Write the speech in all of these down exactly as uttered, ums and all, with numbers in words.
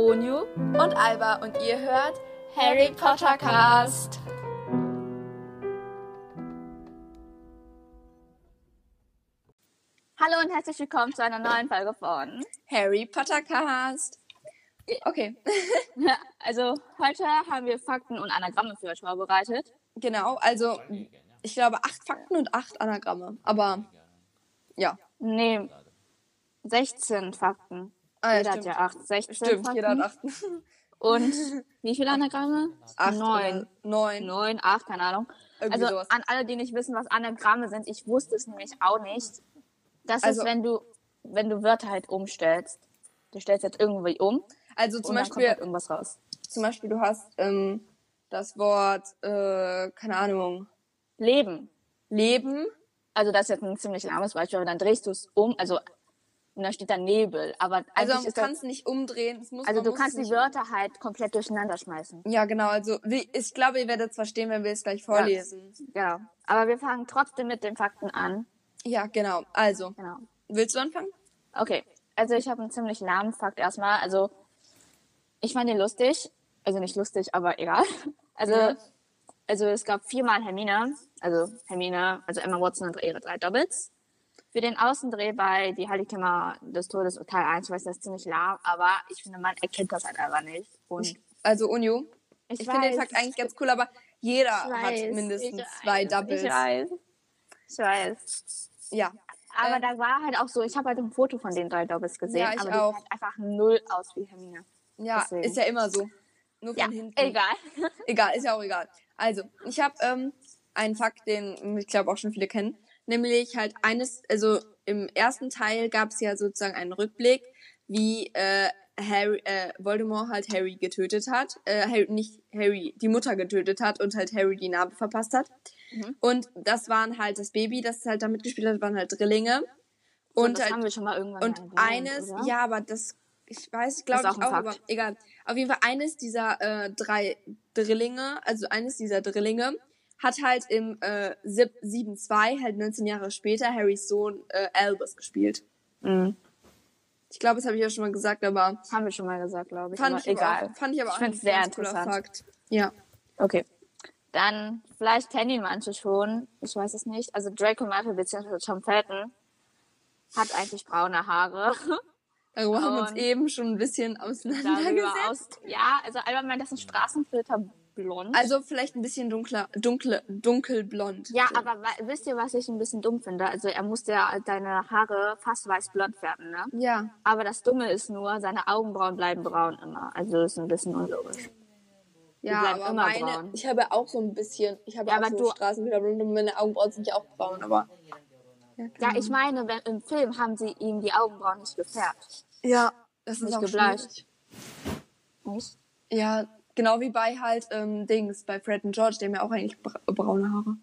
Onyu und Alba und ihr hört Harry Potter Cast. Hallo und herzlich willkommen zu einer neuen Folge von Harry Potter Cast. Okay. Ja, also heute haben wir Fakten und Anagramme für euch vorbereitet. Genau, also ich glaube acht Fakten und acht Anagramme, aber ja. Nee, sechzehn Fakten. Ah, ja, jeder stimmt. hat ja acht, sechzehn Stimmt, Fakten. jeder hat acht. Und wie viele Anagramme? Acht Neun. oder neun. Neun, acht, keine Ahnung. Irgendwie also sowas. an alle, die nicht wissen, was Anagramme sind, ich wusste es nämlich auch nicht. Das Also- ist, wenn du, wenn du Wörter halt umstellst. Du stellst jetzt irgendwie um Also zum und dann kommt Beispiel, halt irgendwas raus. zum Beispiel, du hast ähm, das Wort, äh, keine Ahnung, Leben. Leben. Also das ist jetzt ein ziemlich lahmes Beispiel, aber dann drehst du es um, also und dann steht da Nebel. Aber eigentlich Also man ist kann das, es nicht umdrehen. Es muss, also man du muss kannst es die nicht Wörter halt komplett durcheinander schmeißen. Ja, genau. Also wie, ich glaube, ihr werdet es verstehen, wenn wir es gleich vorlesen. Genau. Aber wir fangen trotzdem mit den Fakten an. Ja, genau. Also, Genau. willst du anfangen? Okay. Also ich habe einen ziemlich lahmen Fakt erstmal. Also ich fand den lustig. Also nicht lustig, aber egal. Also, Ja. also es gab viermal Hermine. Also Hermine, also Emma Watson und ihre drei Doubles. Für den Außendreh bei Die Heiligtümer des Todes Teil eins, ich weiß, das ist ziemlich lahm, aber ich finde, man erkennt das halt einfach nicht. Und Ich, also Unio. ich, Ich finde den Fakt eigentlich ganz cool, aber jeder hat mindestens ich zwei weiß, Doubles. Ich weiß. Ich weiß. Ja. Aber Äh, da war halt auch so, ich habe halt ein Foto von den drei Doubles gesehen, Ja, ich aber die auch. sieht halt einfach null aus wie Hermine. Ja, Deswegen. ist ja immer so. Nur von Ja, hinten. egal. Egal, ist ja auch egal. Also, ich habe ähm, einen Fakt, den ich glaube auch schon viele kennen. Nämlich halt eines, also im ersten Teil gab es ja sozusagen einen Rückblick, wie äh, Harry, äh, Voldemort halt Harry getötet hat. Äh, Harry, nicht Harry, die Mutter getötet hat und halt Harry die Narbe verpasst hat. Mhm. Und das waren halt das Baby, das halt da mitgespielt hat, waren halt Drillinge. So, Und das halt, haben wir schon mal irgendwann und erwähnt, eines, oder? ja, aber das, ich weiß, Ist glaube auch ich ein auch, Fakt. aber egal. Auf jeden Fall eines dieser äh, drei Drillinge, also eines dieser Drillinge, hat halt im äh, sieben zwei, halt neunzehn Jahre später, Harrys Sohn äh, Albus gespielt. Mhm. Ich glaube, das habe ich ja schon mal gesagt, aber Haben wir schon mal gesagt, glaube ich. fand aber ich aber egal. auch, fand ich aber ich auch finde ein es sehr ganz cooler interessant. Fakt. Ja. Okay. Dann, vielleicht kennen ihn manche schon, ich weiß es nicht. Also Draco Malfoy bzw. Tom Felton hat eigentlich braune Haare. Darüber haben wir uns Und eben schon ein bisschen Darüber auseinandergesetzt. aus. Ja, also Alba meint, das ist ein Straßenfilter blond. Also vielleicht ein bisschen dunkler, dunkle, dunkelblond. ja, so. aber wa- wisst ihr, was ich ein bisschen dumm finde? Also er musste ja deine Haare fast weiß-blond färben, ne? Ja. Aber das Dumme ist nur, seine Augenbrauen bleiben braun immer. Also ist ein bisschen unlogisch. Ja, bleiben aber immer meine, braun. ich habe auch so ein bisschen, ich habe Ja, auch aber so du- Straßenbilderblond und meine Augenbrauen sind ja auch braun, aber ja, Ja, ich meine, wenn, im Film haben sie ihm die Augenbrauen nicht gefärbt. ja, das ist Nicht auch gebleicht. schwierig. Nicht? Ja, genau wie bei halt ähm, Dings, bei Fred und George, die haben ja auch eigentlich bra braune Haare.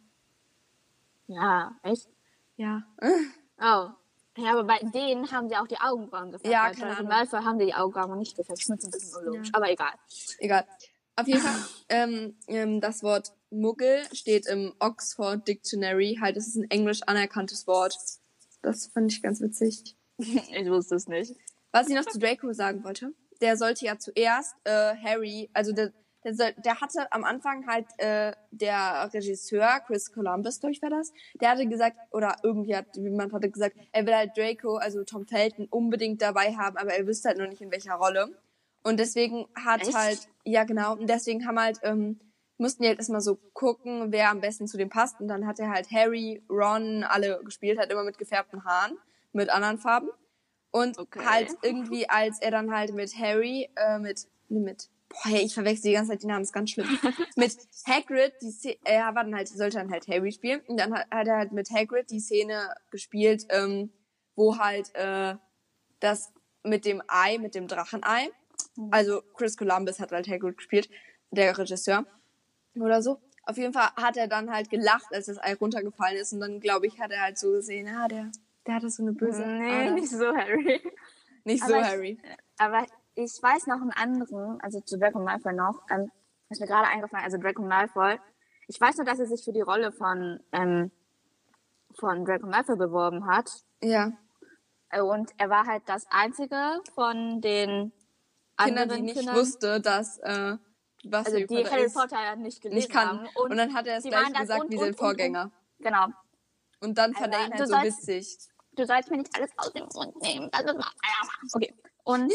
Ja, echt? Ja. Oh. Ja, aber bei denen haben sie auch die Augenbrauen gefärbt. Ja, bei keine Draco Ahnung. Malfoy haben die die Augenbrauen nicht gefärbt. Das ist ein bisschen unlogisch, Ja. aber egal. Egal. Auf jeden Fall, ähm, ähm, das Wort Muggel steht im Oxford Dictionary, halt, es ist ein englisch anerkanntes Wort. Das fand ich ganz witzig. Ich wusste es nicht. Was ich noch zu Draco sagen wollte, der sollte ja zuerst äh, Harry, also der, der, soll, der hatte am Anfang halt äh, der Regisseur, Chris Columbus, glaube ich, war das, der hatte gesagt, oder irgendwie hat jemand hatte gesagt, er will halt Draco, also Tom Felton, unbedingt dabei haben, aber er wüsste halt noch nicht in welcher Rolle. Und deswegen hat Echt? halt, ja genau, und deswegen haben halt, ähm, mussten die halt erstmal so gucken, wer am besten zu dem passt. Und dann hat er halt Harry, Ron, alle gespielt, halt immer mit gefärbten Haaren, mit anderen Farben. Und Okay. halt irgendwie, als er dann halt mit Harry, äh, mit, nee, mit, boah, hey, ich verwechsel die ganze Zeit die Namen, ist ganz schlimm. mit Hagrid, die Szene, er war dann halt, sollte dann halt Harry spielen. Und dann hat, hat er halt mit Hagrid die Szene gespielt, ähm, wo halt, äh, das mit dem Ei, mit dem Drachenei. Also Chris Columbus hat halt Hagrid gespielt, der Regisseur oder so. Auf jeden Fall hat er dann halt gelacht, als das Ei runtergefallen ist. Und dann, glaube ich, hat er halt so gesehen, ah, der, der hatte so eine böse Nee, Ader. nicht so, Harry. Nicht so, Aber ich- Harry. Aber ich weiß noch einen anderen, also zu Draco Malfoy noch, ähm, ist mir gerade eingefallen, also Draco Malfoy. Ich weiß nur, dass er sich für die Rolle von, ähm, von Draco Malfoy beworben hat. Ja. Und er war halt das einzige von den Kindern, die nicht Kindern, wusste, dass äh, was also Harry die Potter Harry ist, Potter ja nicht gelesen nicht kannten. haben. Und, und dann hat er es gleich gesagt und, wie und, sein Vorgänger. Und, und, genau. Und dann fand er ihn halt so sollst, witzig. Du sollst mir nicht alles aus dem Mund nehmen. Das ist mal... Okay. Und,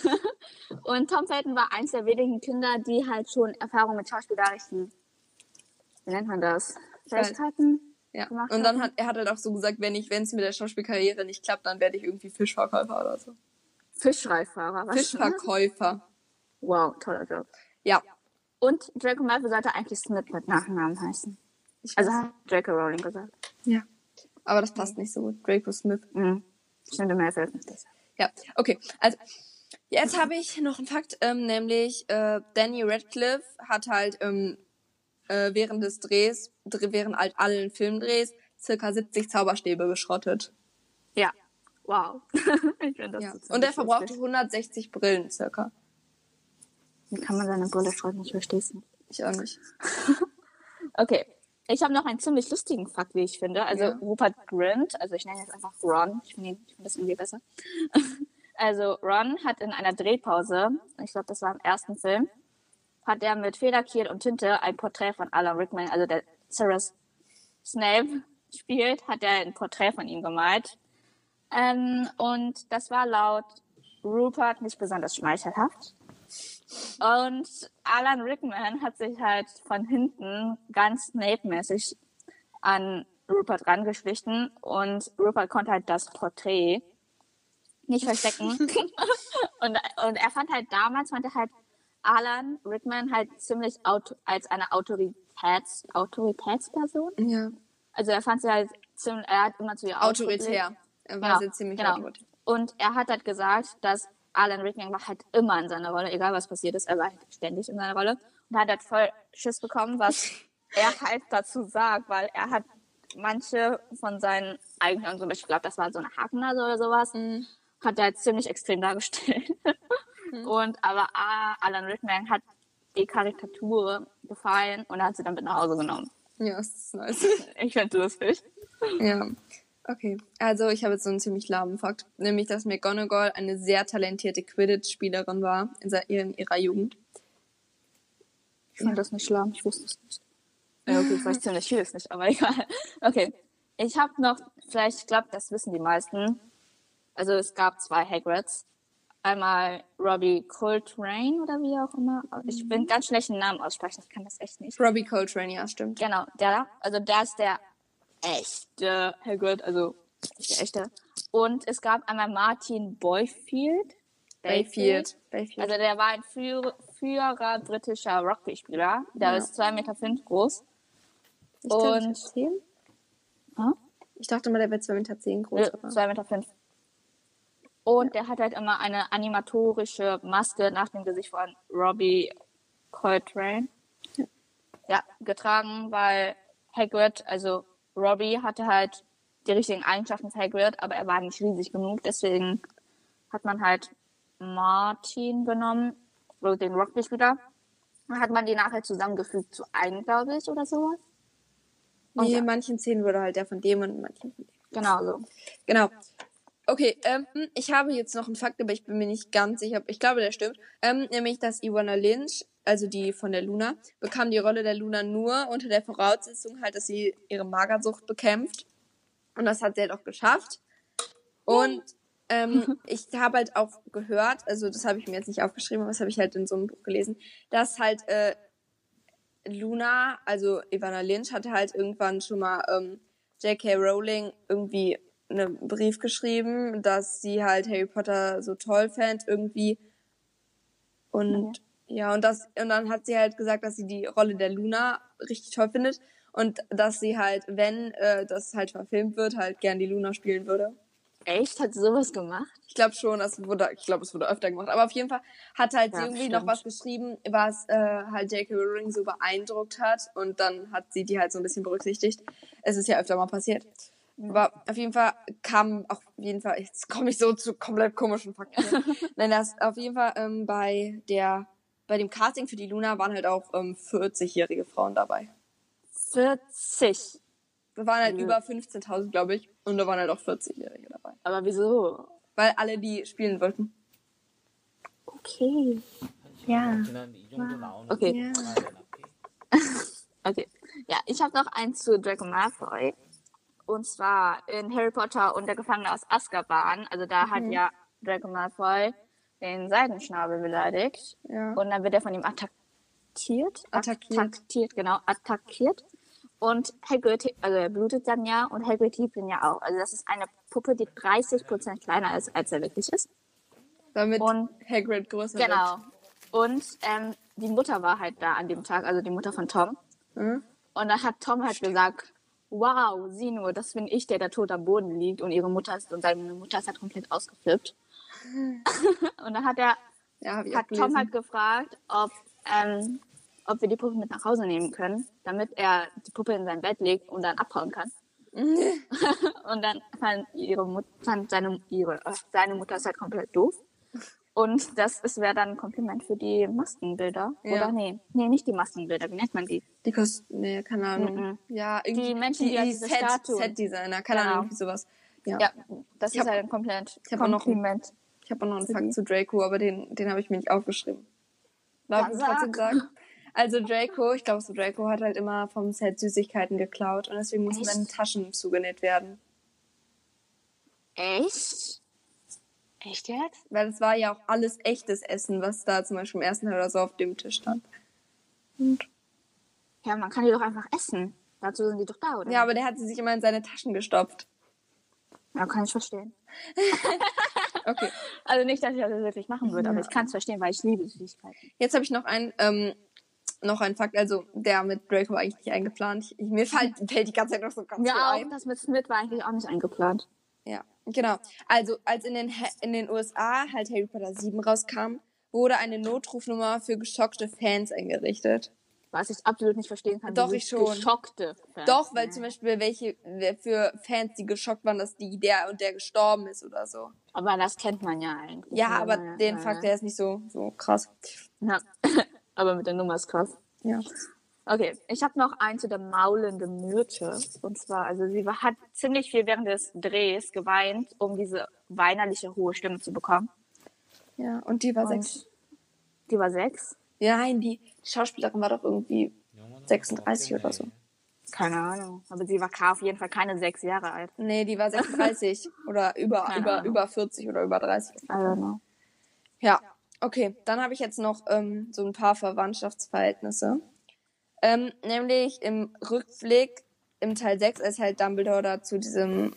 und Tom Felton war eins der wenigen Kinder, die halt schon Erfahrung mit schauspielerischen, wie nennt man das? Fähigkeiten ja. gemacht Und dann hatten. hat er hat halt auch so gesagt, wenn ich, wenn es mit der Schauspielkarriere nicht klappt, dann werde ich irgendwie Fischverkäufer oder so. Fischreifahrer, was? Fischverkäufer. Wow, toller Job. Ja. Und Draco Malfoy sollte eigentlich Smith mit Nachnamen heißen. Ich also hat Draco Rowling gesagt. Ja. Aber das passt mhm. nicht so gut. Draco Smith. Mhm. Stimmt, mir fällt nicht besser. Ja, okay. Also, jetzt habe ich noch einen Fakt, ähm, nämlich äh, Danny Radcliffe hat halt ähm, äh, während des Drehs, während halt allen Filmdrehs, circa siebzig Zauberstäbe geschrottet. Ja. Wow. Ich finde das ja. so Und er verbrauchte hundertsechzig Brillen circa. Wie kann man seine Brille schrotten? Ich verstehe es nicht. Ich auch nicht. Okay. Ich habe noch einen ziemlich lustigen Fakt, wie ich finde. Also ja. Rupert Grint, also ich nenne jetzt einfach Ron, ich finde find das irgendwie besser. Also Ron hat in einer Drehpause, ich glaube, das war im ersten Film, hat er mit Federkiel und Tinte ein Porträt von Alan Rickman, also der Severus Snape spielt, hat er ein Porträt von ihm gemalt. Ähm, und das war laut Rupert nicht besonders schmeichelhaft. Und Alan Rickman hat sich halt von hinten ganz Snape-mäßig an Rupert rangeschlichen und Rupert konnte halt das Porträt nicht verstecken. und, und er fand halt damals, fand er halt Alan Rickman halt ziemlich auto, als eine Autoritäts, Autoritätsperson. Ja. Also er fand sie halt ziemlich, er hat immer zu ihr autoritär. Er war genau, ziemlich genau. autoritär. Und er hat halt gesagt, dass Alan Rickman war halt immer in seiner Rolle, egal was passiert ist, er war halt ständig in seiner Rolle und hat halt voll Schiss bekommen, was er halt dazu sagt, weil er hat manche von seinen eigenen, zum Beispiel, ich glaube, das war so eine Hakennase oder sowas, mhm. hat er halt ziemlich extrem dargestellt. Mhm. Und aber ah, Alan Rickman hat die Karikatur gefallen und hat sie dann mit nach Hause genommen. Ja, das ist nice. Ich finde das lustig. Ja. Okay, also ich habe jetzt so einen ziemlich lahmen Fakt, nämlich, dass McGonagall eine sehr talentierte Quidditch-Spielerin war in, in ihrer Jugend. Ich fand ja. das nicht lahm, ich wusste es nicht. Ja, okay, ich weiß ziemlich vieles nicht, aber egal. Okay, ich habe noch, vielleicht, ich glaube, das wissen die meisten, also es gab zwei Hagrids. Einmal Robbie Coltrane oder wie auch immer. Ich bin ganz schlecht den Namen aussprechen, ich kann das echt nicht. Robbie Coltrane, ja, stimmt. Genau, der, also der ist der echte Hagrid, also nicht der echte. Und es gab einmal Martin Boyfield. Bayfield. Bayfield. Also der war ein führ- früherer britischer Rugby-Spieler. Der ja. ist zwei Meter fünf groß. Ich und zehn? Hm? Ich dachte mal, der wäre zwei Meter zehn groß. Ja, zwei Meter fünf. Und ja. der hat halt immer eine animatorische Maske nach dem Gesicht von Robbie Coltrane ja. ja, getragen, weil Hagrid, also Robbie hatte halt die richtigen Eigenschaften für Hagrid, aber er war nicht riesig genug, deswegen hat man halt Martin genommen, oder den Rugby-Spieler. Dann hat man die nachher zusammengefügt zu einem, glaube ich, oder sowas. Und nee, ja. manchen Szenen wurde halt der von dem und manchen von dem. Genau so. Genau. Okay, ähm, ich habe jetzt noch einen Fakt, aber ich bin mir nicht ganz sicher. Ich glaube, der stimmt. Ähm, nämlich, dass Ewana Lynch, also die von der Luna, bekam die Rolle der Luna nur unter der Voraussetzung halt, dass sie ihre Magersucht bekämpft. Und das hat sie halt auch geschafft. Und ähm, ich habe halt auch gehört, also das habe ich mir jetzt nicht aufgeschrieben, aber das habe ich halt in so einem Buch gelesen, dass halt äh, Luna, also Ewana Lynch, hatte halt irgendwann schon mal ähm, J K Rowling irgendwie einen Brief geschrieben, dass sie halt Harry Potter so toll fand irgendwie. Und okay. ja, und das und dann hat sie halt gesagt, dass sie die Rolle der Luna richtig toll findet und dass sie halt, wenn äh, das halt verfilmt wird, halt gern die Luna spielen würde. Echt? Hat sie sowas gemacht? Ich glaube schon, das wurde, ich glaube, es wurde öfter gemacht. Aber auf jeden Fall hat halt ja, sie irgendwie stimmt. noch was geschrieben, was äh, halt J K Rowling so beeindruckt hat. Und dann hat sie die halt so ein bisschen berücksichtigt. Es ist ja öfter mal passiert. Mhm. Aber auf jeden Fall kam, auf jeden Fall, jetzt komme ich so zu komplett komischen Fakten. Nein, das auf jeden Fall ähm, bei der, bei dem Casting für die Luna waren halt auch ähm, vierzig-jährige Frauen dabei. vierzig? Da waren halt mhm. über fünfzehntausend, glaube ich. Und da waren halt auch vierzig-Jährige dabei. Aber wieso? Weil alle die spielen wollten. okay. Ja. Okay. Ja. Okay. Ja, ich habe noch eins zu Draco Malfoy. Und zwar in Harry Potter und der Gefangene aus Azkaban. Also da Mhm. hat ja Draco Malfoy den Seidenschnabel beleidigt. Ja. Und dann wird er von ihm attackiert. Attackiert. Attackiert, genau. Attackiert. Und Hagrid, also er blutet dann ja. Und Hagrid liebt ihn ja auch. Also das ist eine Puppe, die dreißig Prozent kleiner ist, als er wirklich ist. Damit Und Hagrid größer genau. Und ähm, die Mutter war halt da an dem Tag, also die Mutter von Tom. wird. Mhm. Und dann hat Tom halt gesagt, wow, sieh nur, das bin ich, der da tot am Boden liegt. Und ihre Mutter ist, und seine Mutter ist halt komplett ausgeflippt. Und dann hat er, Ja, hab ich hat auch Tom gelesen. halt gefragt, ob, ähm, ob wir die Puppe mit nach Hause nehmen können, damit er die Puppe in sein Bett legt und dann abhauen kann. Und dann fand ihre Mutter, fand seine, ihre, äh, seine Mutter ist halt komplett doof. Und das wäre dann ein Kompliment für die Maskenbilder. Ja. Oder nee, nee, nicht die Maskenbilder, wie nennt man die? Die kosten, nee, keine Ahnung. Mhm. Ja, irgendwie. Die Menschen, die, die diese Set, Statuen. Set-Designer, keine Genau. Ahnung, irgendwie sowas. Ja. Ja, das Ich ist hab- halt ein komplett ich hab auch noch ein- Kompliment. Ich habe auch noch einen Für Fakt die? zu Draco, aber den, den habe ich mir nicht aufgeschrieben. Darf Ja, ich trotzdem sag. sagen? Also Draco, ich glaube so Draco hat halt immer vom Set Süßigkeiten geklaut und deswegen mussten Echt? seine Taschen zugenäht werden. Echt? Echt jetzt? Weil es war ja auch alles echtes Essen, was da zum Beispiel im ersten Teil oder so auf dem Tisch stand. Ja, man kann die doch einfach essen. Dazu sind die doch da, oder? Ja, aber der hat sie sich immer in seine Taschen gestopft. Ja, kann ich verstehen. Okay, Also nicht, dass ich das wirklich machen würde, Ja. aber ich kann es verstehen, weil ich liebe Süßigkeiten. jetzt habe ich noch einen, ähm, noch einen Fakt, also der mit Draco war eigentlich nicht eingeplant. Ich, ich, mir fällt, fällt die ganze Zeit noch so ganz viel Ja, auch ein. das mit Smith war eigentlich auch nicht eingeplant. Ja, genau. Also, als in den, Ha- in den U S A halt Harry Potter sieben rauskam, wurde eine Notrufnummer für geschockte Fans eingerichtet. Was ich absolut nicht verstehen kann. Doch, diese ich schon. Geschockte Fans. Doch, weil zum Beispiel welche für Fans, die geschockt waren, dass die der und der gestorben ist oder so. Aber das kennt man ja eigentlich. Ja, aber ja, den ja. Fakt, der ist nicht so, so krass. Ja. Aber mit der Nummer ist krass. Ja. Okay, ich habe noch einen zu der maulenden Myrte. Und zwar, also sie war, hat ziemlich viel während des Drehs geweint, um diese weinerliche, hohe Stimme zu bekommen. Ja, und die war Und sechs. die war sechs? Ja, nein, die Schauspielerin war doch irgendwie sechsunddreißig oder so. Keine Ahnung. Aber sie war auf jeden Fall keine sechs Jahre alt. Nee, die war sechsunddreißig oder über, Keine über, Ahnung. über vierzig oder über dreißig. I don't know. Ja, okay. Dann habe ich jetzt noch ähm, so ein paar Verwandtschaftsverhältnisse. Ähm, nämlich im Rückblick im Teil sechs, als halt Dumbledore da zu diesem,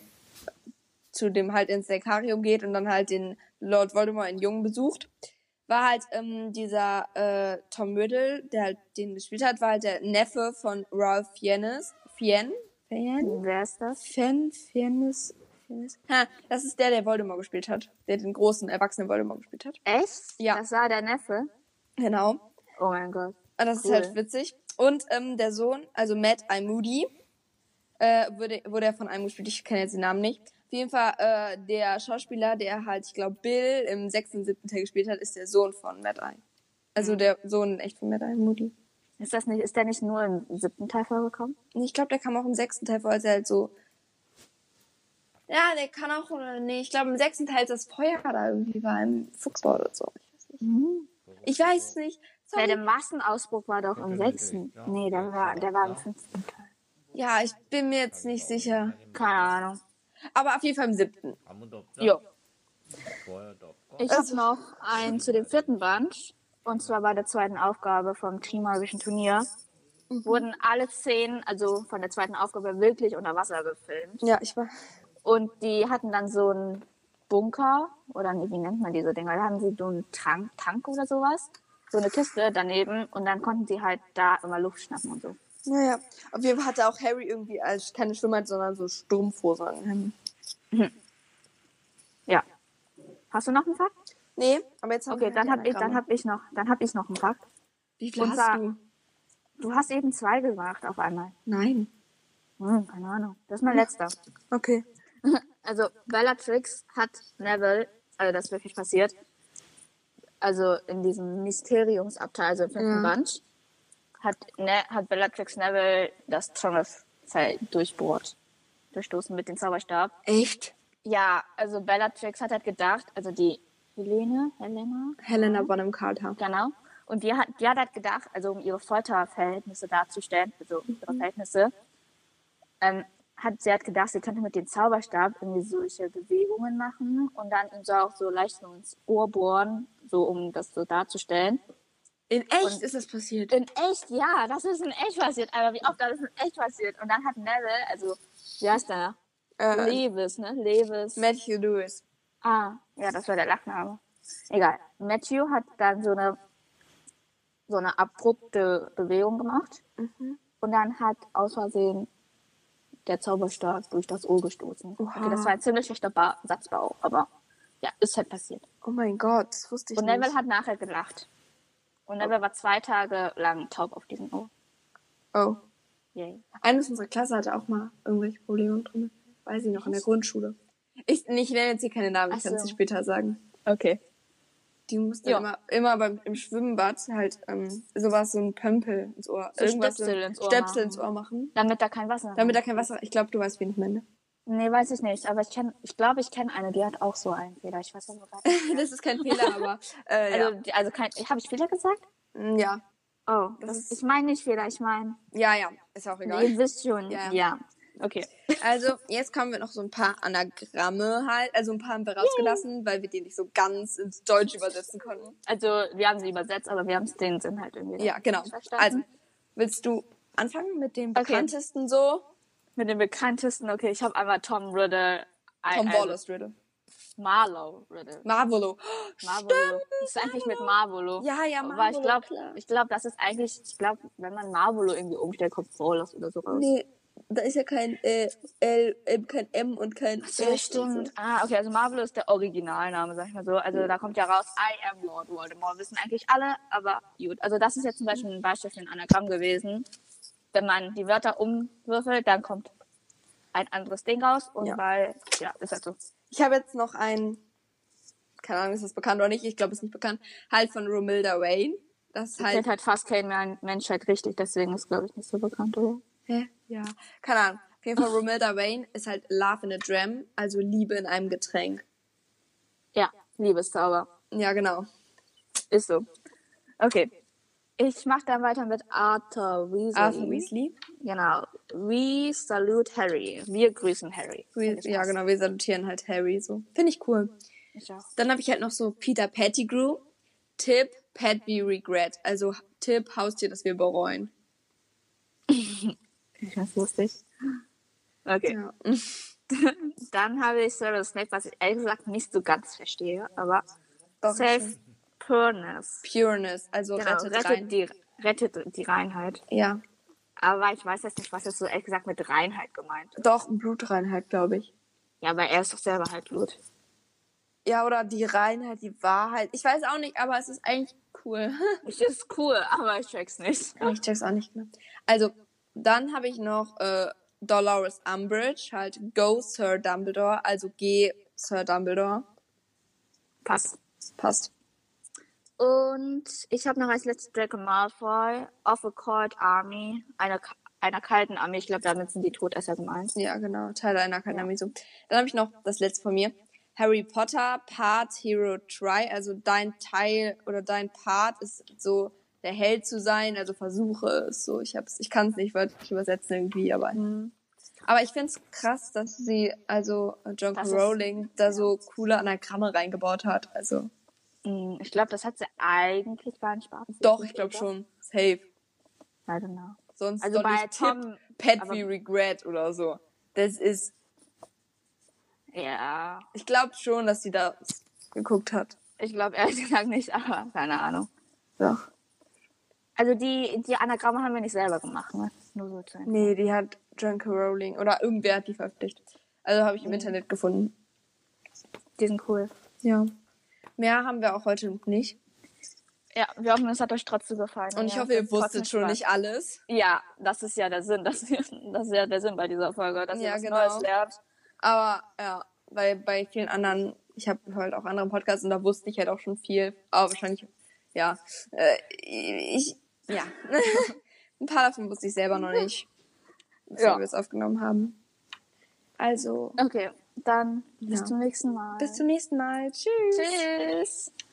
zu dem halt ins Dekarium geht und dann halt den Lord Voldemort in Jungen besucht, war halt ähm, dieser äh, Tom Riddle, der halt den gespielt hat, war halt der Neffe von Ralph Fiennes. Fien? Fien? Wer ist das? Fien? Fiennes? Fiennes? Ha, das ist der, der Voldemort gespielt hat. Der den großen, erwachsenen Voldemort gespielt hat. Echt? Ja. Das war der Neffe? Genau. Oh mein Gott. Und das Cool. ist halt witzig. Und ähm, der Sohn, also Matt I. Moody, äh, wurde, wurde er von einem gespielt. Ich kenne jetzt den Namen nicht. Auf jeden Fall, äh, der Schauspieler, der halt, ich glaube, Bill im sechsten und siebten Teil gespielt hat, ist der Sohn von Matt I. Also der Sohn echt von Matt I. Moody. Ist das nicht, ist der nicht nur im siebten Teil vorgekommen? Ich glaube, der kam auch im sechsten Teil vor, als er halt so... Ja, der kann auch... Oder, nee, ich glaube, im sechsten Teil ist das Feuer da irgendwie war im Fuchsbau oder so. Ich weiß nicht. Mhm. Ich weiß nicht. Weil Sorry. der Massenausbruch war doch im sechsten. Nee, der war, der war im fünften Teil. Ja, ich bin mir jetzt nicht sicher. Keine Ahnung. Aber auf jeden Fall im siebten. Jo. Ich habe Also- noch einen zu dem vierten Band. Und zwar bei der zweiten Aufgabe vom Trimagischen Turnier. Wurden alle Szenen, also von der zweiten Aufgabe, wirklich unter Wasser gefilmt. Ja, ich war... Und die hatten dann so einen Bunker, oder nee, wie nennt man diese Dinger? Da hatten sie so einen Tank, Tank oder sowas. So eine Kiste daneben. Und dann konnten sie halt da immer Luft schnappen und so. Naja, auf jeden Fall hatte auch Harry irgendwie als keine Schwimmer, sondern so Strumpfhose an den Händen. Ja. Hast du noch einen Fakt? Nee, aber jetzt haben Okay, wir dann die habe ich, dann Anagramme. hab ich noch, dann habe ich noch einen Fakt. Wie viel und hast zwar- du? Du hast eben zwei gemacht auf einmal. Nein. Hm, keine Ahnung. Das ist mein letzter. Okay. Also Bellatrix hat Neville, also das ist wirklich passiert, also in diesem Mysteriumsabteil, also im fünften Ja. Band, hat, ne, hat Bellatrix Neville das Trommelfell durchbohrt, durchstoßen mit dem Zauberstab. Echt? Ja, also Bellatrix hat halt gedacht, also die Helene, Helena. Helena Bonham Carter. Genau. Und die hat, die hat halt gedacht, also um ihre Folterverhältnisse darzustellen, also ihre Verhältnisse, ähm, hat sie hat gedacht, sie könnte mit dem Zauberstab irgendwie solche Bewegungen machen und dann ihm so auch so leicht so ins Ohr bohren, so um das so darzustellen. In echt Und ist das passiert? In echt, ja, das ist in echt passiert. Aber wie oft das ist in echt passiert? Und dann hat Neville, also, wie heißt der? Äh, Lewis, ne? Lewis. Matthew Lewis. Ah, ja, das war der Nachname. Egal. Matthew hat dann so eine so eine abrupte Bewegung gemacht. Mhm. Und dann hat aus Versehen der Zauberstab durch das Ohr gestoßen. Oha. Okay, das war ein ziemlich schlechter ba- Satzbau, aber ja, ist halt passiert. Oh mein Gott, das wusste ich Und nicht. Neville hat nachher gelacht. Und Neville war zwei Tage lang taub auf diesem Ohr. Oh. Yay. Eine aus unserer Klasse hatte auch mal irgendwelche Probleme drin. Weiß ich noch, in der Grundschule. Ich, ich nenne jetzt hier keine Namen, ich Ach kann es so. dir später sagen. Okay. Die musste Ja. immer, immer beim, im Schwimmbad halt ähm, sowas, so ein Pömpel ins Ohr. So irgendwas Stöpsel so, ins Ohr Stöpsel machen. ins Ohr machen. Damit da kein Wasser Damit da rein- kein Wasser... Ich glaube, du weißt, wen ich meine. Nee, weiß ich nicht. Aber ich kenn, ich glaube, ich kenne eine, die hat auch so einen Fehler. Ich weiß aber gar nicht. Das ist kein Fehler, aber... Äh, Also, die- also kein, habe ich Fehler gesagt? ja. ja. Oh, Das das ist- ich meine nicht Fehler, ich meine... Ja, ja. Ist auch egal. Ihr wisst schon. Ja, Ja. ja. Okay. Also, jetzt kommen wir noch so ein paar Anagramme halt. Also ein paar haben wir rausgelassen, weil wir die nicht so ganz ins Deutsch übersetzen konnten. Also, wir haben sie übersetzt, aber wir haben den Sinn halt irgendwie Ja, genau. nicht verstanden. Also, willst du anfangen mit dem Okay. bekanntesten so? Mit dem bekanntesten, okay, ich habe einmal Tom Riddle. Tom also Wallace Riddle. Marlowe Riddle. Marvolo. Marvolo. Das ist eigentlich mit Marvolo. Ja, ja, Aber ich Marvolo, glaube, klar. ich glaube, das ist eigentlich, ich glaube, wenn man Marvolo irgendwie umstellt, kommt Wallace oder so raus. Nee, da ist ja kein äh, L, äh, kein M und kein So, S und stimmt. Ah, okay, also Marvolo ist der Originalname, sag ich mal so. Also da kommt ja raus, I am Lord Voldemort. Wissen eigentlich alle, aber gut. Also das ist jetzt zum Beispiel ein Beispiel für ein Anagramm gewesen. Wenn man die Wörter umwürfelt, dann kommt ein anderes Ding raus. Und Ja. weil, ja, ist halt so. Ich habe jetzt noch ein, keine Ahnung, ist das bekannt oder nicht? Ich glaube, es ist nicht bekannt. Halt von Romilda Wayne. Das ist Kennt halt, halt fast kein Men- Mensch halt richtig, deswegen ist, glaube ich, nicht so bekannt, oder? hä? Ja. Keine Ahnung. Auf jeden Fall Romilda Wayne ist halt Love in a Dram, also Liebe in einem Getränk. Ja, Liebeszauber. Ja, genau. Ist so. Okay. Ich mache dann weiter mit Arthur Weasley. Arthur Weasley. Genau. We salute Harry. Wir grüßen Harry. Wir, ja, genau, wir salutieren halt Harry so. Finde ich cool. Ich auch. Dann habe ich halt noch so Peter Pettigrew. Tipp, Pet we regret. Also Tipp, Haustier, das wir bereuen. Ich find's lustig. Okay. Ja. Dann habe ich Severus Snape, was ich ehrlich gesagt nicht so ganz verstehe, aber Doch, Safe schon. Pureness. Pureness, also Genau, rettet, rettet, rein. die, rettet die Reinheit. Ja. Aber ich weiß jetzt nicht, was jetzt so ehrlich gesagt mit Reinheit gemeint ist. Doch, Blutreinheit, glaube ich. Ja, aber er ist doch selber halt Blut. Ja, oder die Reinheit, die Wahrheit. Ich weiß auch nicht, aber es ist eigentlich cool. Ich ist cool, aber ich check's nicht. ich check's auch nicht mehr. Also, dann habe ich noch äh, Dolores Umbridge, halt Go Sir Dumbledore, also Geh Sir Dumbledore. Passt. Passt. Und ich habe noch als letztes Draco Malfoy, of a Cold Army, einer, einer kalten Armee. Ich glaube, damit sind die Todesser gemeint. Ja, genau. Teil einer Akademie so. Dann habe ich noch das letzte von mir. Harry Potter, Part, Hero, Try. Also dein Teil oder dein Part ist so, der Held zu sein. Also versuche es so. Ich hab's, ich kann es nicht wörtlich übersetzen irgendwie, aber. Mhm. Aber ich find's krass, dass sie, also J K. Das ist- Rowling, da so coole Anagramme reingebaut hat. Also. Mm, Ich glaube, das hat sie eigentlich gar nicht beabsichtigt. Doch, ich glaube oder? schon. Safe. I don't know. Sonst Also doch bei nicht Tom, Tipp, Pet aber- we regret oder so. Das ist, Ja, ich glaube schon, dass sie da geguckt hat. ich glaube ehrlich gesagt nicht, aber keine Ahnung. Doch. Also die, die Anagramme haben wir nicht selber gemacht, ne? Nur so zu Nee, die hat J K. Rowling oder irgendwer hat die veröffentlicht. Also habe ich im Mhm. Internet gefunden. Die sind cool. Ja. Mehr haben wir auch heute nicht. Ja, wir hoffen, es hat euch trotzdem gefallen. Und ich Ja, hoffe, es ihr hat trotzdem wusstet schon Spaß. nicht alles. Ja, das ist ja der Sinn. Das, das ist ja der Sinn bei dieser Folge, dass ihr Ja, was genau. Neues lernt. Aber ja, weil bei vielen anderen, ich habe halt auch andere Podcasts und da wusste ich halt auch schon viel. Aber wahrscheinlich, ja, äh, ich, ja. Ein paar davon wusste ich selber noch nicht, bevor Ja. wir es aufgenommen haben. Also, Okay, Dann bis Ja. zum nächsten Mal. Bis zum nächsten Mal. Tschüss. Tschüss.